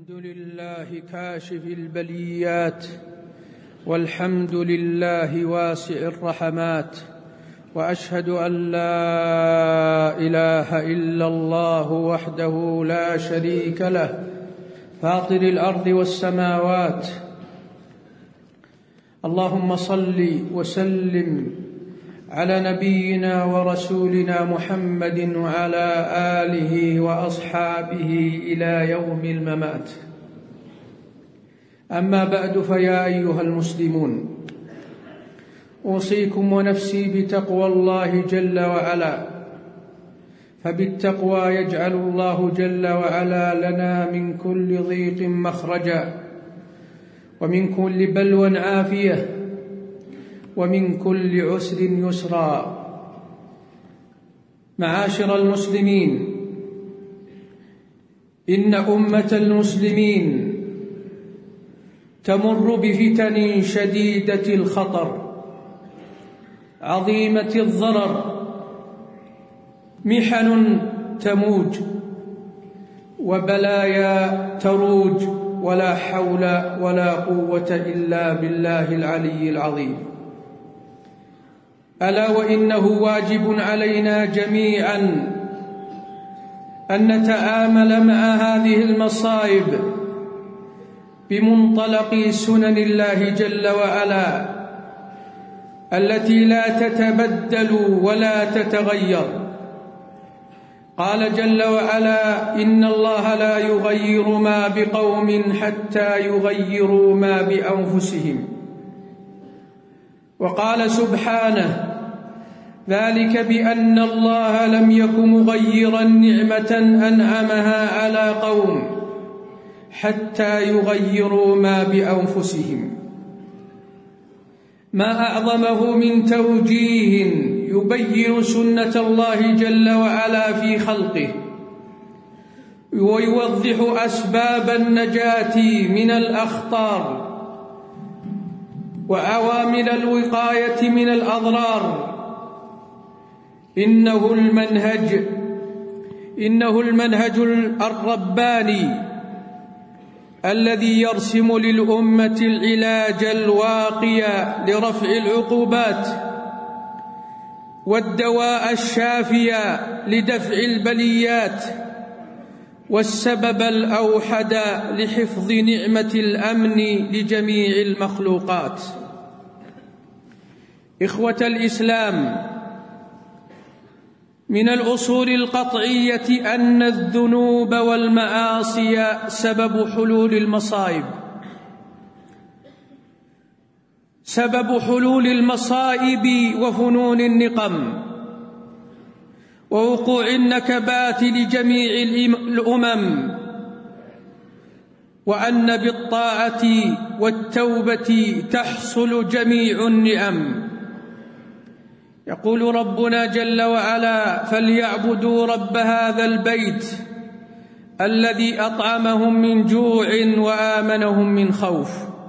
الحمد لله كاشف البليات، والحمد لله واسع الرحمات، وأشهد أن لا إله إلا الله وحده لا شريك له فاطر الأرض والسماوات. اللهم صل وسلم على نبينا ورسولنا محمد وعلى آله وأصحابه إلى يوم الممات. أما بعد، فيا أيها المسلمون، أوصيكم ونفسي بتقوى الله جل وعلا، فبالتقوى يجعل الله جل وعلا لنا من كل ضيق مخرجا، ومن كل بلوى عافية، ومن كل عسر يسرا. معاشر المسلمين، إن أمة المسلمين تمر بفتن شديدة الخطر عظيمة الضرر، محن تموج وبلايا تروج، ولا حول ولا قوة إلا بالله العلي العظيم. ألا وإنه واجب علينا جميعا أن نتعامل مع هذه المصائب بمنطلق سنن الله جل وعلا التي لا تتبدل ولا تتغير. قال جل وعلا: إن الله لا يغير ما بقوم حتى يغيروا ما بأنفسهم. وقال سبحانه: ذلك بأن الله لم يك مغيرا نعمة أنعمها على قوم حتى يغيروا ما بأنفسهم. ما أعظمه من توجيه يبين سنة الله جل وعلا في خلقه، ويوضح أسباب النجاة من الأخطار وعوامل الوقاية من الأضرار. إنه المنهج الرباني الذي يرسم للأمة العلاج الواقي لرفع العقوبات، والدواء الشافي لدفع البليات، والسبب الأوحد لحفظ نعمة الأمن لجميع المخلوقات. إخوة الإسلام، من الأصول القطعية أن الذنوب والمعاصي سبب حلول المصائب، سبب حلول المصائب وفنون النقم ووقوع النكبات لجميع الأمم، وأن بالطاعة والتوبة تحصل جميع النعم. يقول ربنا جل وعلا: فليعبدوا رب هذا البيت الذي أطعمهم من جوع وآمنهم من خوف.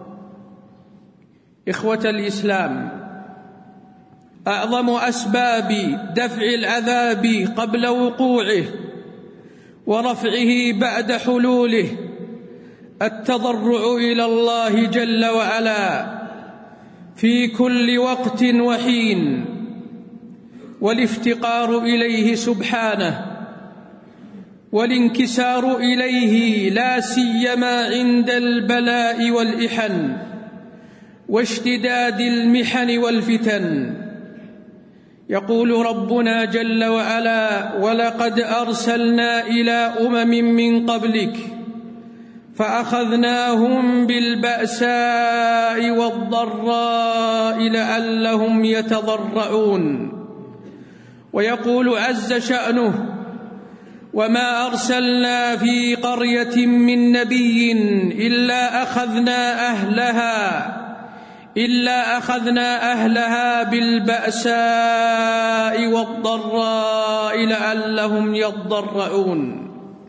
إخوة الإسلام، أعظم أسباب دفع العذاب قبل وقوعه ورفعه بعد حلوله التضرع إلى الله جل وعلا في كل وقت وحين، والافتقار إليه سبحانه، والانكسار إليه لا سيما عند البلاء والإحن واشتداد المحن والفتن. يقول ربنا جل وعلا: ولقد أرسلنا إلى أمم من قبلك فأخذناهم بالبأساء والضراء لعلهم يتضرعون. ويقول عز شأنه: وما أرسلنا في قرية من نبي إلا أخذنا أهلها بالبأساء والضراء لعلهم يضرعون.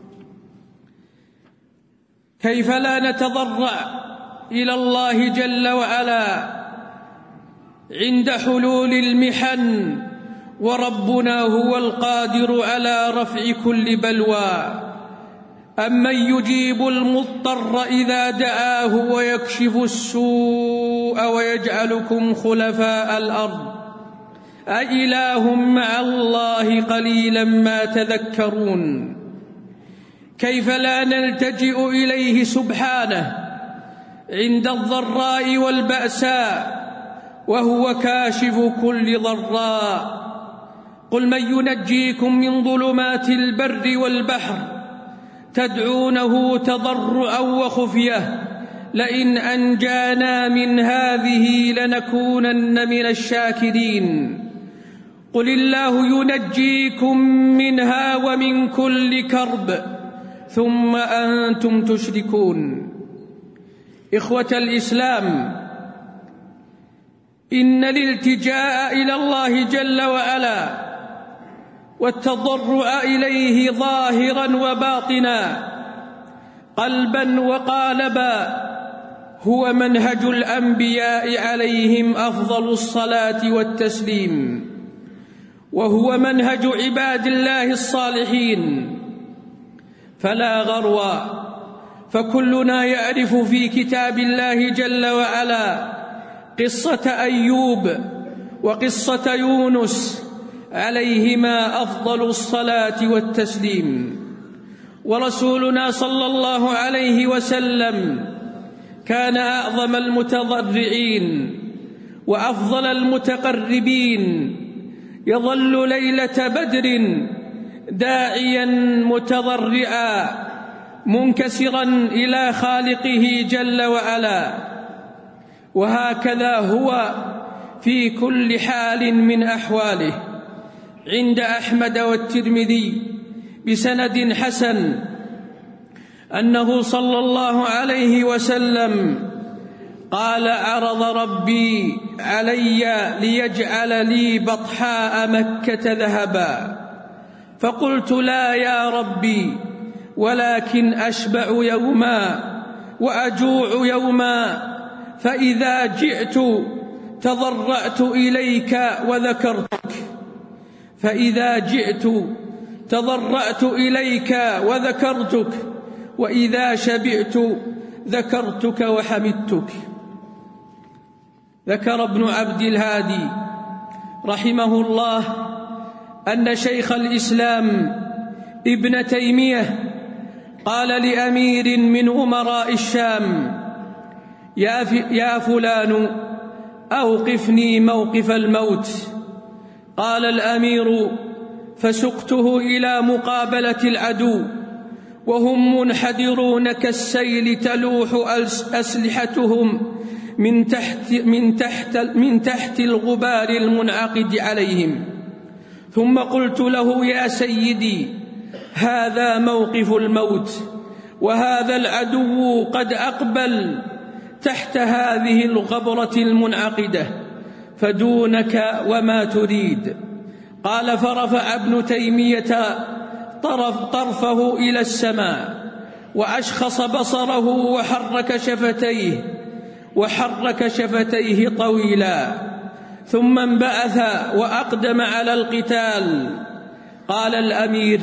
كيف لا نتضرع إلى الله جل وعلا عند حلول المحن، وربنا هو القادر على رفع كل بلوى، أمن يجيب المضطر إذا دعاه ويكشف السوء ويجعلكم خلفاء الأرض أإله مع الله قليلا ما تذكرون. كيف لا نلتجئ إليه سبحانه عند الضراء والبأساء وهو كاشف كل ضراء. قل من ينجيكم من ظلمات البر والبحر تدعونه تضرعا وخفية لئن أنجانا من هذه لنكونن من الشاكرين. قل الله ينجيكم منها ومن كل كرب ثم أنتم تشركون. إخوة الإسلام، إن الالتجاء إلى الله جل وعلا والتضرع إليه ظاهرا وباطنا قلبا وقالبا هو منهج الأنبياء عليهم أفضل الصلاة والتسليم، وهو منهج عباد الله الصالحين. فلا غرو، فكلنا يعرف في كتاب الله جل وعلا قصة أيوب وقصة يونس عليهما أفضل الصلاة والتسليم. ورسولنا صلى الله عليه وسلم كان أعظم المتضرعين وأفضل المتقربين، يظل ليلة بدر داعيا متضرعا منكسرا إلى خالقه جل وعلا. وهكذا هو في كل حال من أحواله. عند أحمد والترمذي بسند حسن أنه صلى الله عليه وسلم قال: عرض ربي علي ليجعل لي بطحاء مكة ذهبا، فقلت: لا يا ربي، ولكن أشبع يوما وأجوع يوما، فإذا جئت تضرعت إليك وذكرتك، وإذا شبعت ذكرتك وحمدتك. ذكر ابن عبد الهادي رحمه الله أن شيخ الإسلام ابن تيمية قال لأمير من أمراء الشام: يا فلان، أوقفني موقف الموت. قال الأمير: فسقته إلى مقابلة العدو وهم منحدرون كالسيل تلوح أسلحتهم من تحت الغبار المنعقد عليهم. ثم قلت له: يا سيدي، هذا موقف الموت، وهذا العدو قد أقبل تحت هذه الغبرة المنعقدة، فدونك وما تريد. قال: فرفع ابن تيمية طرفه إلى السماء وأشخص بصره وحرك شفتيه طويلا، ثم انبعث وأقدم على القتال. قال الأمير: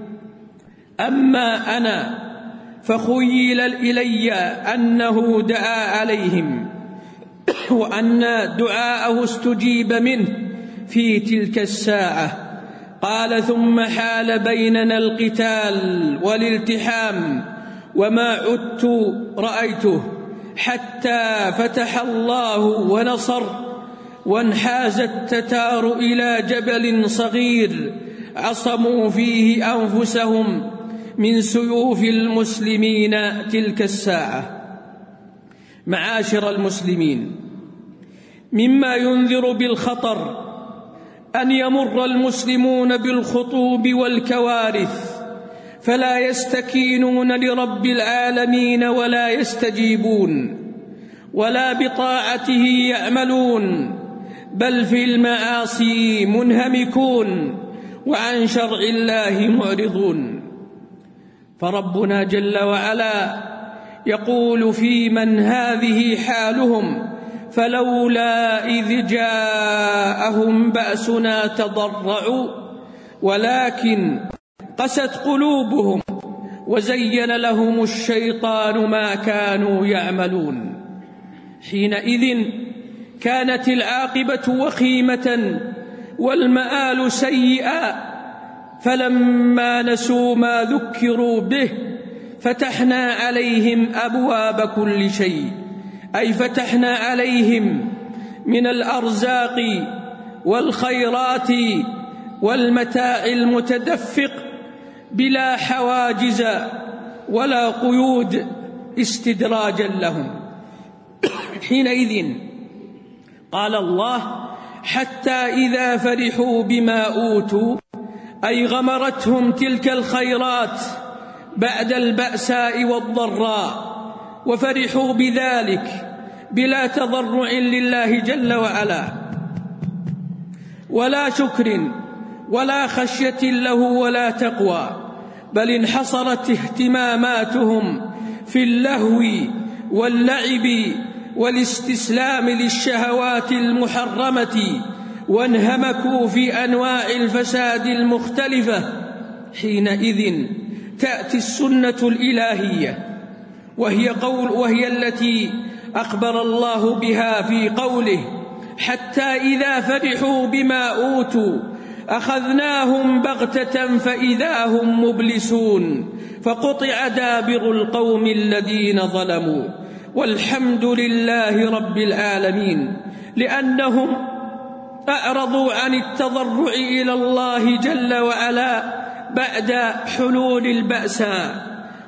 أما أنا فخيل إلي أنه دعا عليهم وأن دعاءه استجيب منه في تلك الساعة. قال: ثم حال بيننا القتال والالتحام وما عدت رأيته حتى فتح الله ونصر، وانحاز التتار إلى جبل صغير عصموا فيه أنفسهم من سيوف المسلمين تلك الساعة. معاشر المسلمين، مما ينذر بالخطر أن يمر المسلمون بالخطوب والكوارث فلا يستكينون لرب العالمين ولا يستجيبون ولا بطاعته يعملون، بل في المعاصي منهمكون وعن شرع الله معرضون. فربنا جل وعلا يقول في من هذه حالهم: فلولا إذ جاءهم بأسنا تضرعوا ولكن قست قلوبهم وزين لهم الشيطان ما كانوا يعملون. حينئذ كانت العاقبة وخيمة والمآل سيئا، فلما نسوا ما ذكروا به فتحنا عليهم أبواب كل شيء، أي فتحنا عليهم من الأرزاق والخيرات والمتاع المتدفق بلا حواجز ولا قيود استدراجا لهم. حينئذ قال الله: حتى إذا فرحوا بما أوتوا، أي غمرتهم تلك الخيرات بعد البأساء والضراء، وفرحوا بذلك بلا تضرع لله جل وعلا ولا شكر ولا خشية له ولا تقوى، بل انحصرت اهتماماتهم في اللهو واللعب والاستسلام للشهوات المحرمة، وانهمكوا في أنواع الفساد المختلفة. حينئذ تأتي السنة الإلهية، وهي التي أخبر الله بها في قوله: حتى إذا فرحوا بما أوتوا أخذناهم بغتة فإذا هم مبلسون، فقطع دابر القوم الذين ظلموا، والحمد لله رب العالمين، لأنهم أعرضوا عن التضرع إلى الله جل وعلا بعد حلول البأساء،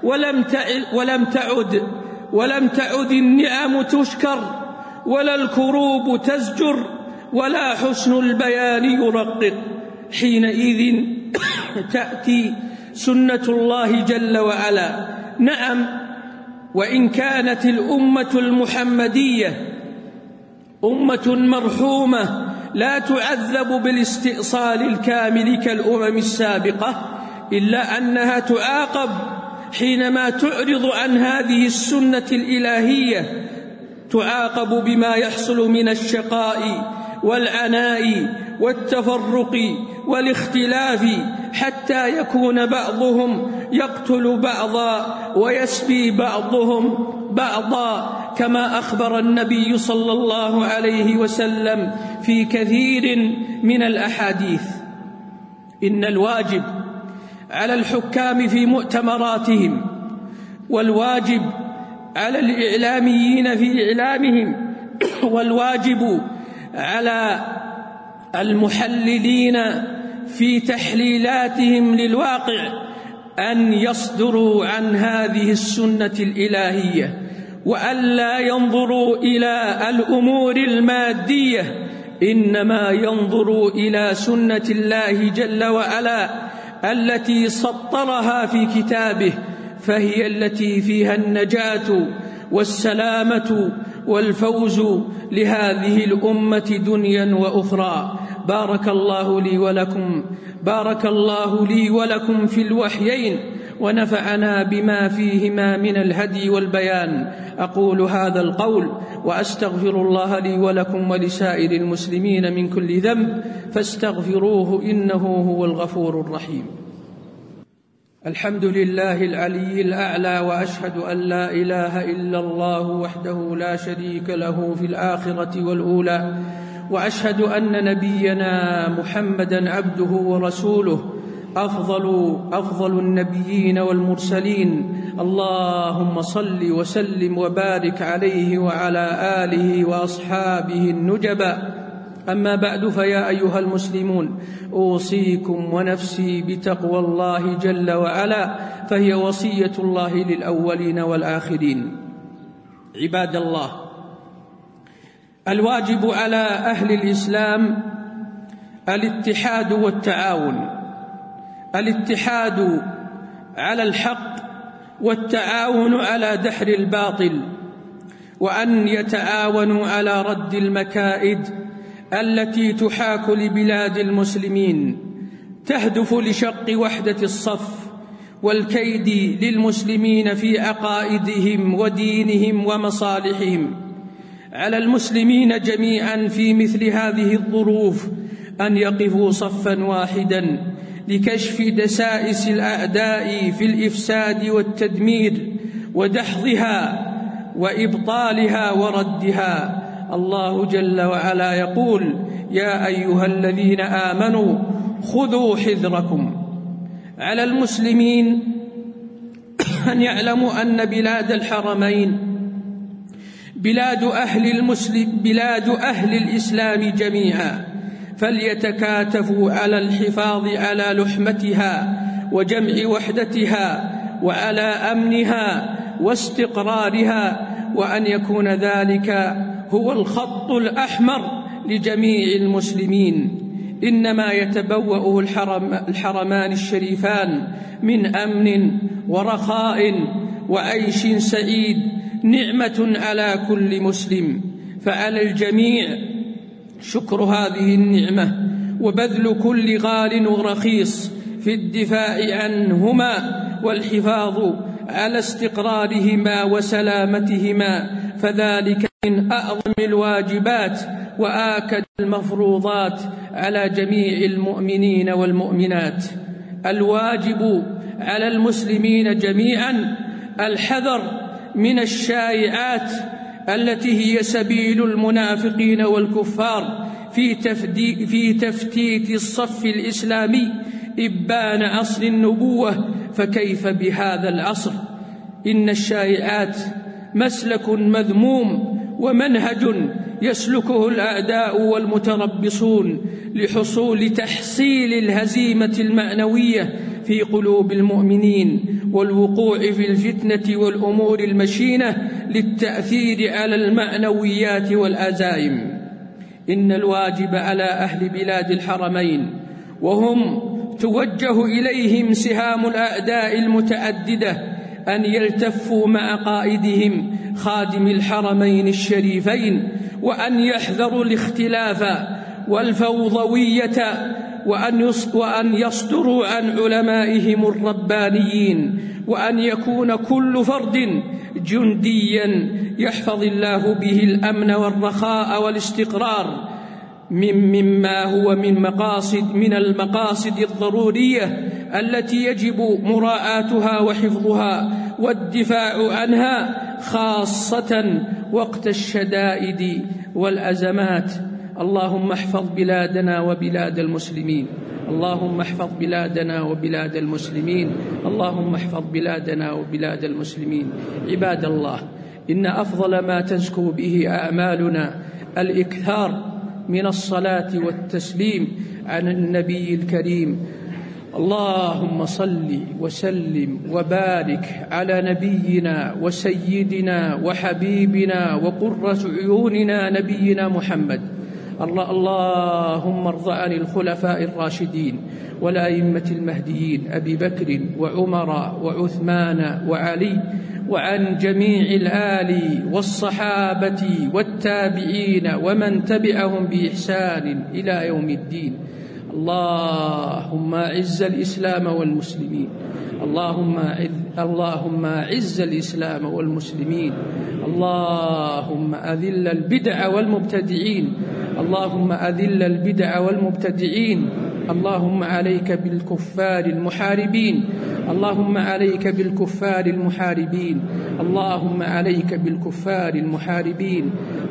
ولم تعد النعم تشكر، ولا الكروب تزجر، ولا حسن البيان يرقق. حينئذ تأتي سنة الله جل وعلا. نعم، وإن كانت الأمة المحمدية أمة مرحومة لا تعذب بالاستئصال الكامل كالأمم السابقة، إلا أنها تعاقب حينما تعرض عن هذه السنة الإلهية، تعاقب بما يحصل من الشقاء والعناء والتفرق والاختلاف، حتى يكون بعضهم يقتل بعضا ويسبي بعضهم بعضا، كما أخبر النبي صلى الله عليه وسلم في كثير من الأحاديث. إن الواجب على الحكام في مؤتمراتهم، والواجب على الإعلاميين في إعلامهم، والواجب على المحللين في تحليلاتهم للواقع أن يصدروا عن هذه السنة الإلهية، وألا ينظروا إلى الأمور المادية، إنما ينظروا إلى سنة الله جل وعلا التي سطرها في كتابه، فهي التي فيها النجاة والسلامة والفوز لهذه الأمة دنيا وأخرى. بارك الله لي ولكم في الوحيين، ونفعنا بما فيهما من الهدي والبيان. أقول هذا القول وأستغفر الله لي ولكم ولسائر المسلمين من كل ذنب، فاستغفروه إنه هو الغفور الرحيم. الحمد لله العلي الأعلى، وأشهد أن لا إله إلا الله وحده لا شريك له في الآخرة والأولى، وأشهد أن نبينا محمدًا عبده ورسوله، أفضل النبيين والمرسلين. اللهم صل وسلم وبارك عليه وعلى آله وأصحابه النجبا. أما بعد، فيا أيها المسلمون، أوصيكم ونفسي بتقوى الله جل وعلا، فهي وصية الله للأولين والآخرين. عباد الله، الواجب على أهل الإسلام الاتحاد والتعاون، الاتحاد على الحق والتعاون على دحر الباطل، وأن يتعاونوا على رد المكائد التي تحاك لبلاد المسلمين، تهدف لشق وحدة الصف والكيد للمسلمين في عقائدهم ودينهم ومصالحهم. على المسلمين جميعا في مثل هذه الظروف أن يقفوا صفا واحدا لكشف دسائس الأعداء في الإفساد والتدمير ودحضها وإبطالها وردها. الله جل وعلا يقول: يا أيها الذين آمنوا خذوا حذركم. على المسلمين أن يعلموا أن بلاد الحرمين بلاد أهل الإسلام جميعا، فليتكاتفوا على الحفاظ على لحمتها وجمع وحدتها وعلى أمنها واستقرارها، وأن يكون ذلك هو الخط الأحمر لجميع المسلمين. إنما يتبوأ الحرمان الشريفان من أمن ورخاء وعيش سعيد نعمة على كل مسلم، فعلى الجميع شكر هذه النعمة وبذل كل غال ورخيص في الدفاع عنهما والحفاظ على استقرارهما وسلامتهما، فذلك من أعظم الواجبات وآكد المفروضات على جميع المؤمنين والمؤمنات. الواجب على المسلمين جميعا الحذر من الشائعات التي هي سبيل المنافقين والكفار في تفتيت الصف الإسلامي إبان عصر النبوة، فكيف بهذا العصر؟ إن الشائعات مسلك مذموم ومنهج يسلكه الأعداء والمتربصون لحصول تحصيل الهزيمة المعنوية في قلوب المؤمنين والوقوع في الفتنة والأمور المشينة للتأثير على المعنويات والعزائم. إن الواجب على أهل بلاد الحرمين وهم توجه إليهم سهام الأعداء المتعددة أن يلتفوا مع قائدهم خادم الحرمين الشريفين، وأن يحذروا الاختلاف والفوضوية، وأن يصدروا عن علمائهم الربانيين، وأن يكون كل فرد جنديا يحفظ الله به الأمن والرخاء والاستقرار مما هو من المقاصد الضرورية التي يجب مراعاتها وحفظها والدفاع عنها، خاصة وقت الشدائد والأزمات. اللهم احفظ بلادنا وبلاد المسلمين، اللهم احفظ بلادنا وبلاد المسلمين، اللهم احفظ بلادنا وبلاد المسلمين. عباد الله، إن أفضل ما تزكو به أعمالنا الإكثار من الصلاة والتسليم على النبي الكريم. اللهم صل وسلم وبارك على نبينا وسيدنا وحبيبنا وقرة عيوننا نبينا محمد. اللهم ارض عن الخلفاء الراشدين والأئمة المهديين أبي بكر وعمر وعثمان وعلي، وعن جميع الآل والصحابة والتابعين ومن تبعهم بإحسان إلى يوم الدين. اللهم أعز الإسلام والمسلمين، اللهم أعز الإسلام والمسلمين، اللهم أذل البدع والمبتدعين، اللهم أذل البدع والمبتدعين. اللهم عليك بالكفار المحاربين، اللهم عليك بالكفار المحاربين، اللهم عليك بالكفار المحاربين.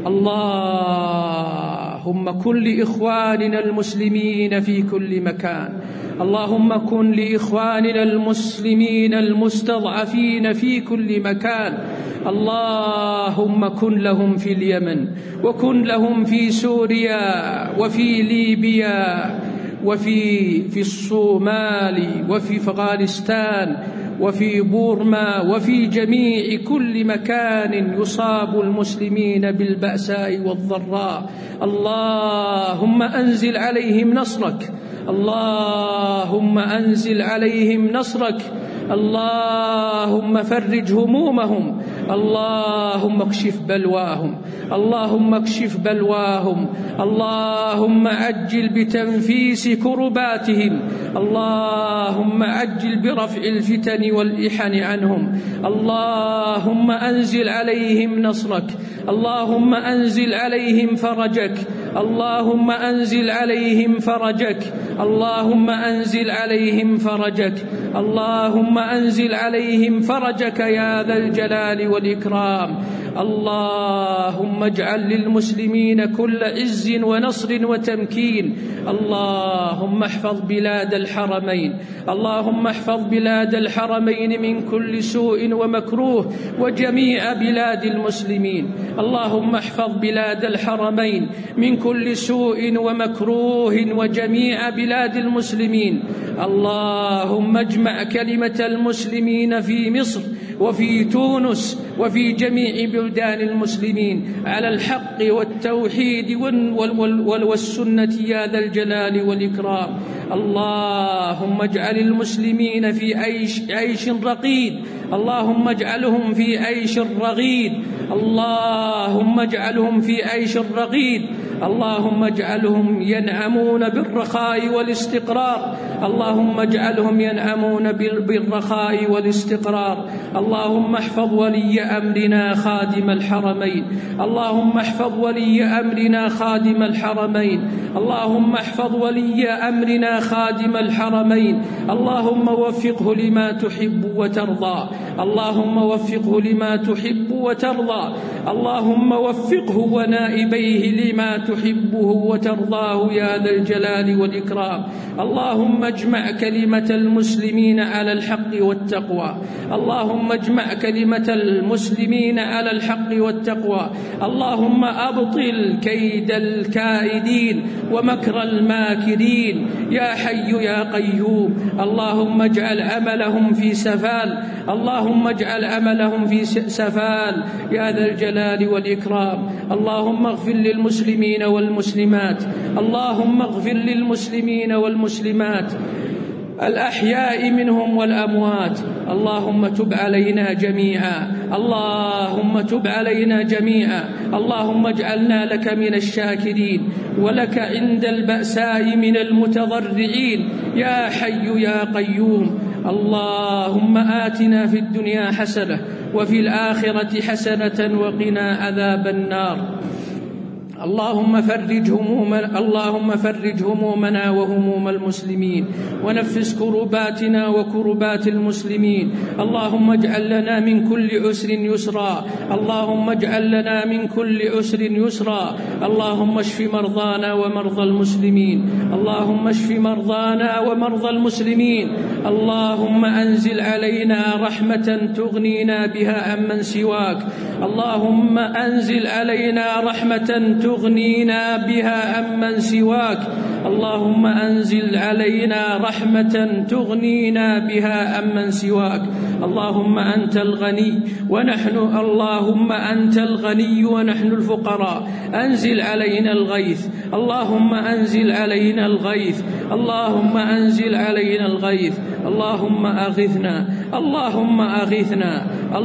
اللهم كن لإخواننا المسلمين في كل مكان، اللهم كن لإخواننا المسلمين المستضعفين في كل مكان، اللهم كن لهم في اليمن، وكن لهم في سوريا وفي ليبيا وفي الصومال وفي أفغانستان وفي بورما وفي جميع كل مكان يصاب المسلمين بالبأساء والضراء. اللهم أنزل عليهم نصرك، اللهم أنزل عليهم نصرك، اللهم فرج همومهم، اللهم اكشف بلواهم، اللهم اكشف بلواهم، اللهم عجل بتنفيس كرباتهم، اللهم عجل برفع الفتن والإحن عنهم، اللهم أنزل عليهم نصرك، اللهم أنزل عليهم فرجك، اللهم أنزل عليهم فرجك، اللهم أنزل عليهم فرجك، اللهم أنزل عليهم فرجك يا ذا الجلال والإكرام. اللهم اجعل للمسلمين كل عز ونصر وتمكين. اللهم احفظ بلاد الحرمين، اللهم احفظ بلاد الحرمين من كل سوء ومكروه وجميع بلاد المسلمين. اللهم احفظ بلاد الحرمين من كل سوء ومكروه وجميع بلاد المسلمين. اللهم اجمع كلمة المسلمين في مصر وفي تونس وفي جميع بلدان المسلمين على الحق والتوحيد والسنة يا ذا الجلال والإكرام. اللهم اجعل المسلمين في عيش رغيد، اللهم اجعلهم في عيش رغيد، اللهم اجعلهم في عيش رغيد، اللهم اجعلهم ينعمون بالرخاء والاستقرار، اللهم اجعلهم ينعمون بالرخاء والاستقرار. اللهم احفظ ولي أمرنا خادم الحرمين، اللهم احفظ ولي أمرنا خادم الحرمين، اللهم احفظ ولي أمرنا خادم الحرمين. اللهم وفقه لما تحب وترضى، اللهم وفقه لما تحب وترضى، اللهم وفقه ونائبيه لما تحبه وترضاه يا ذا الجلال والإكرام. اللهم اجمع كلمة المسلمين على الحق والتقوى، اللهم اجمع كلمة المسلمين على الحق والتقوى. اللهم أبطل كيد الكائدين ومكر الماكرين يا حي يا قيوم. اللهم اجعل عملهم في سفال، اللهم اجعل عملهم في سفال يا ذا الجلال والإكرام. اللهم اغفر للمسلمين والمسلمات، اللهم اغفر للمسلمين والمسلمات الأحياء منهم والأموات. اللهم تب علينا جميعا، اللهم تب علينا جميعا. اللهم اجعلنا لك من الشاكرين ولك عند البأساء من المتضرعين يا حي يا قيوم. اللهم آتنا في الدنيا حسنة وفي الآخرة حسنة وقنا عذاب النار. اللهم فرج همومنا وهموم المسلمين ونفس كرباتنا وكربات المسلمين. اللهم اجعل لنا من كل عسر يسرا، اللهم اجعل لنا من كل عسر يسرا. اللهم اشف مرضانا ومرضى المسلمين، اللهم اشف مرضانا ومرضى المسلمين. اللهم أنزل علينا رحمة تغنينا بها عمن سواك، اللهم أنزل علينا رحمة تغنينا بها عمن سواك. اللهم أنزل علينا رحمة تغنينا بها عمن سواك. اللهم أنت الغني ونحن الفقراء. أنزل علينا الغيث، اللهم أنزل علينا الغيث، اللهم أنزل علينا الغيث. اللهم أغثنا، اللهم أغثنا،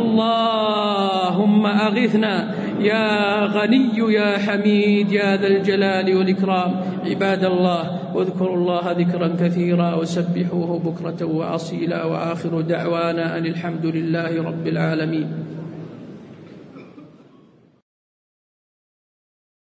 اللهم أغثنا يا غني يا حميد يا ذا الجلال والإكرام. عباد الله، واذكروا الله ذكرا كثيرا وسبحوه بكرة وأصيلا، وآخر دعوانا أن الحمد لله رب العالمين.